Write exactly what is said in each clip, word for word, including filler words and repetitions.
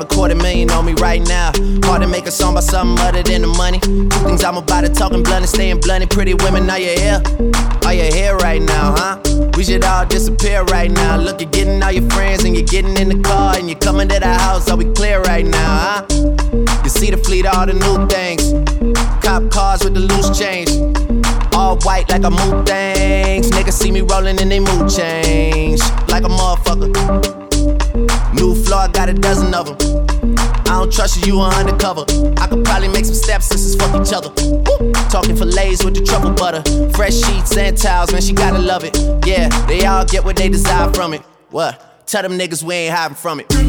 a quarter million on me right now. Hard to make a song about something other than the money. Two things I'm about to talking blunt and staying blunt. Pretty women, are you here? Are you here right now, huh? We should all disappear right now. Look, you're getting all your friends and you're getting in the car and you're coming to the house. Are we clear right now, huh? You see the fleet, all the new things. Cop cars with the loose change. All white like a mood things. Niggas see me rolling and they mood change. Like a motherfucker. New floor, I got a dozen of them. I don't trust you, you are undercover. I could probably make some stepsisters fuck each other. Woo. Talking fillets with the truffle butter. Fresh sheets and towels, man, she gotta love it. Yeah, they all get what they desire from it. What? Tell them niggas we ain't hiding from it.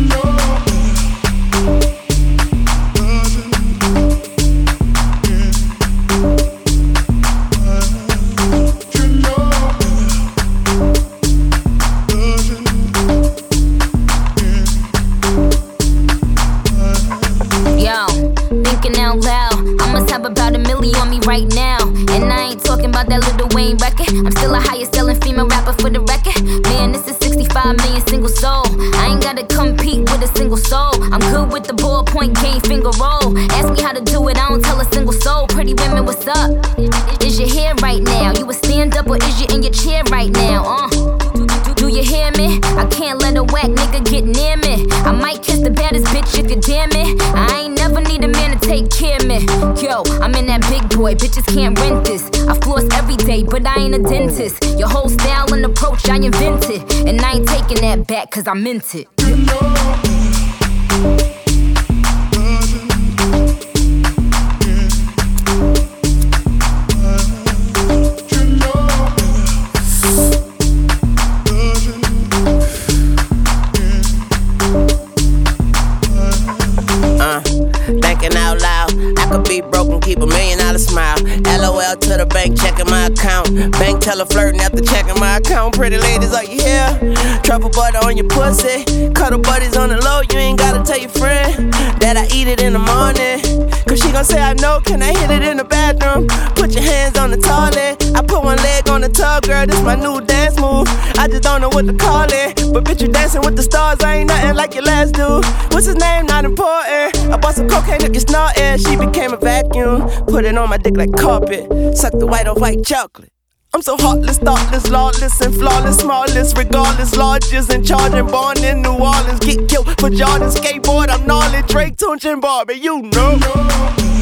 Right now, and I ain't talking about that Lil Wayne record. I'm still a highest selling female rapper for the record. Man, this is sixty-five million single soul. I ain't gotta compete with a single soul. I'm good with the ballpoint game, finger roll. Ask me how to do it, I don't tell a single soul. Pretty women, what's up? Is your hair right now? You a stand up or is you in your chair right now? Uh, do, do, do you hear me? I can't let a whack nigga get near me. I might kiss the baddest bitch if you dare me. I ain't never need a man to take care of me. Yo, I'm in that big boy, bitches can't rent this. I floss every day, but I ain't a dentist. Your whole style and approach I invented, and I ain't taking that back cause I meant it. Thinking out loud, I could be broken, keep a million dollar smile. L O L to the bank, checking my account. Bank teller flirting after checking my account. Pretty ladies, are you here? Truffle butter on your pussy. Cuddle buddies on the low, you ain't gotta tell your friend that I eat it in the morning. Cause she gon' say I know, can I hit it in the bathroom? Put your hands on the toilet. I put one leg on the tub, girl, this my new dance move. I just don't know what to call it, but bitch, you dancing with the stars, I ain't nothing like your last dude. What's his name? Not important. I bought some cocaine, look, it's snorting. She became a vacuum, put it on my dick like carpet. Suck the white on white chocolate. I'm so heartless, thoughtless, lawless, and flawless, smallest, regardless, largest, and charging, born in New Orleans. Get killed for Jordan skateboard, I'm gnarly, Drake, Tunch, and Barbie, you know.